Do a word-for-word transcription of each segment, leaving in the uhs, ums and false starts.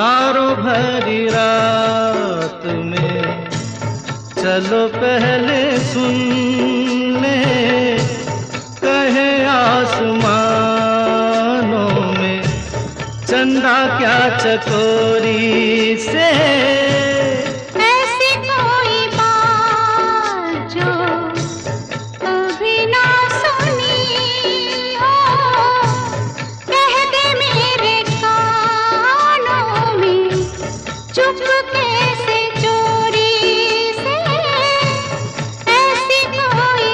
तारों भरी रात में चलो पहले सुन ले, कहे आसमानों में चंदा क्या चकोरी से। ऐसी कोई बात जो कभी ना सुनी हो, कह दे मेरे कानों में चुपके से चोरी से। ऐसी कोई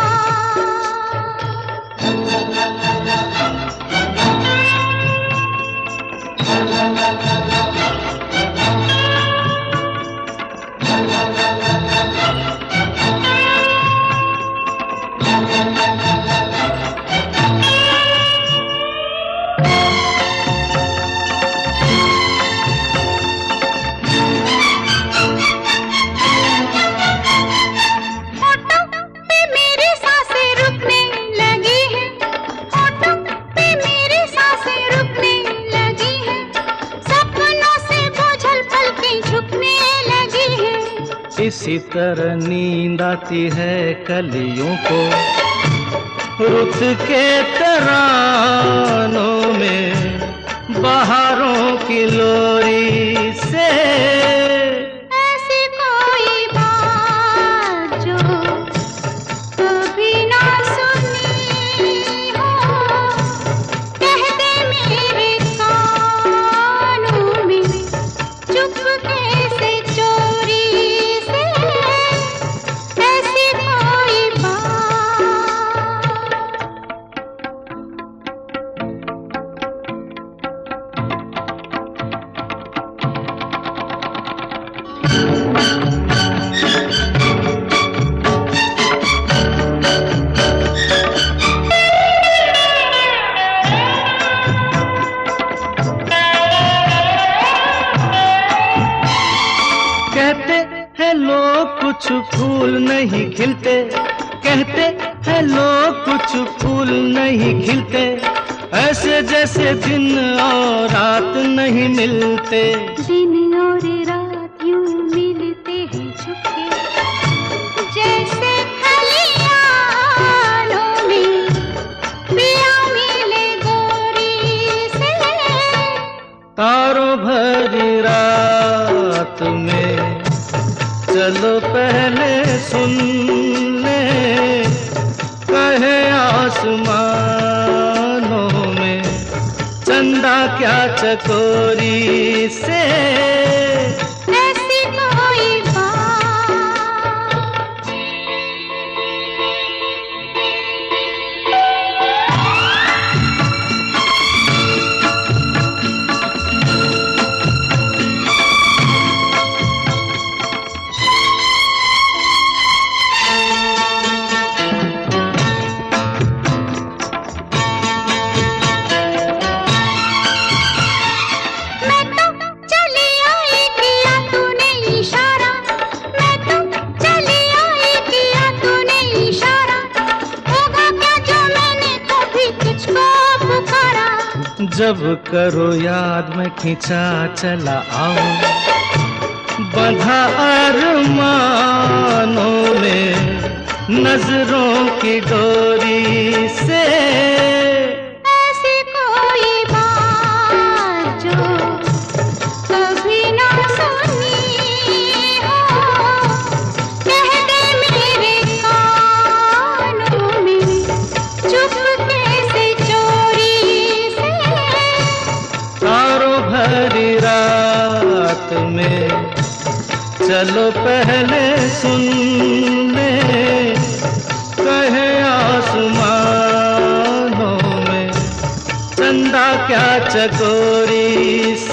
इसी तरह नींद आती है कलियों को रुत के तरानों में, बहारों की लोरी से। ऐसी कोई बात जो कभी ना सुनी हो, कह दे मेरे कानों में चुपके से चोरी। कहते हैं लोग कुछ फूल नहीं खिलते, कहते हैं लोग कुछ फूल नहीं खिलते, ऐसे जैसे दिन और रात नहीं मिलते। दिन और रात यूं मिलते हैं छुपके, जैसे खलियानों में पिया मिले गोरी से। तारों भरी रात में चलो पहले सुन ले, कहे आसमानों में चंदा क्या चकोरी से। ऐसी कोई जब करो याद में खींचा चला आओ, बंधा अरमानों में नजरों की डोरी से। ऐसी कोई बात जो कभी ना सुनी हो, कह दे मेरे कानों में चुपके से चोरी से। तारों भरी रात में चलो पहले सुन ले, कहे आसमानों में चंदा क्या चकोरी